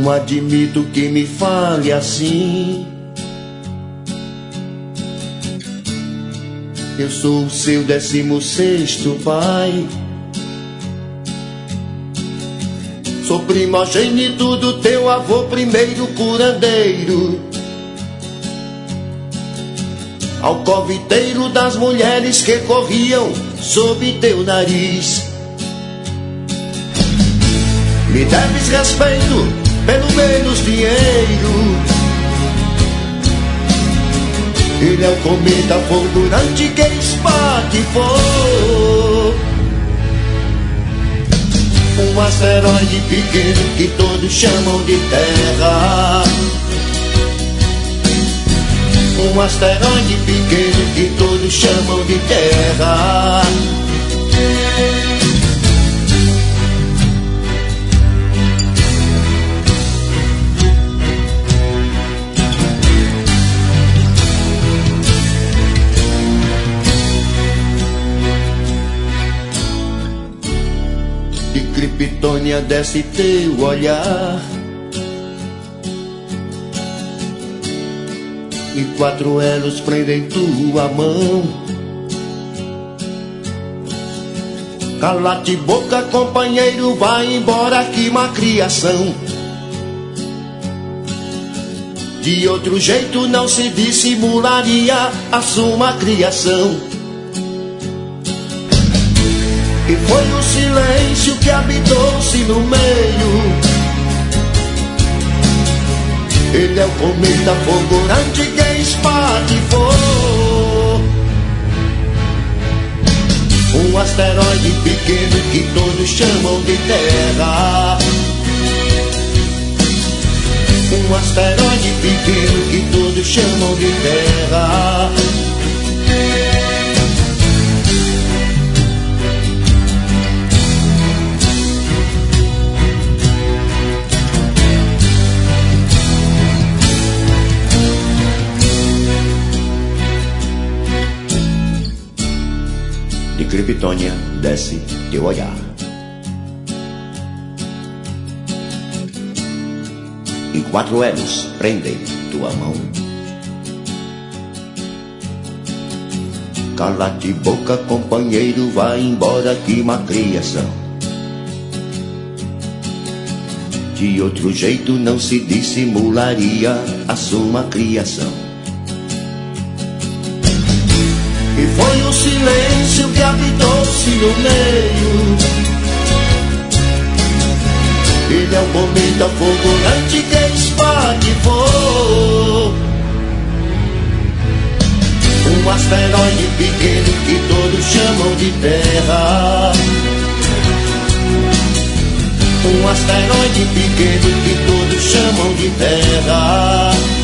Não admito que me fale assim. Eu sou o seu 16º pai. Sou primogênito do teu avô, primeiro curandeiro, alcoviteiro das mulheres que corriam sob teu nariz. Me deves respeito, pelo menos dinheiro. Ele é o cometa fulgurante que espatifou um asteroide pequeno que todos chamam de Terra. Um asteroide pequeno que todos chamam de Terra. De Kryptônia desce teu olhar, e 4 elos prendem tua mão. Cala-te boca, companheiro, vai embora, que má criação. De outro jeito não se dissimularia a sua criação. E foi o silêncio que habitou-se no meio. Ele é o cometa fulgurante que espatifou um asteroide pequeno que todos chamam de Terra. Um asteroide pequeno que todos chamam de Terra. De Kryptônia desce teu olhar, e 4 elos prendem tua mão. Cala-te boca, companheiro, vai embora, que má criação. De outro jeito não se dissimularia a sua criação. E foi o silêncio que habitou-se no meio. Ele é o cometa fulgurante que espatifou um asteroide pequeno que todos chamam de Terra. Um asteroide pequeno que todos chamam de Terra.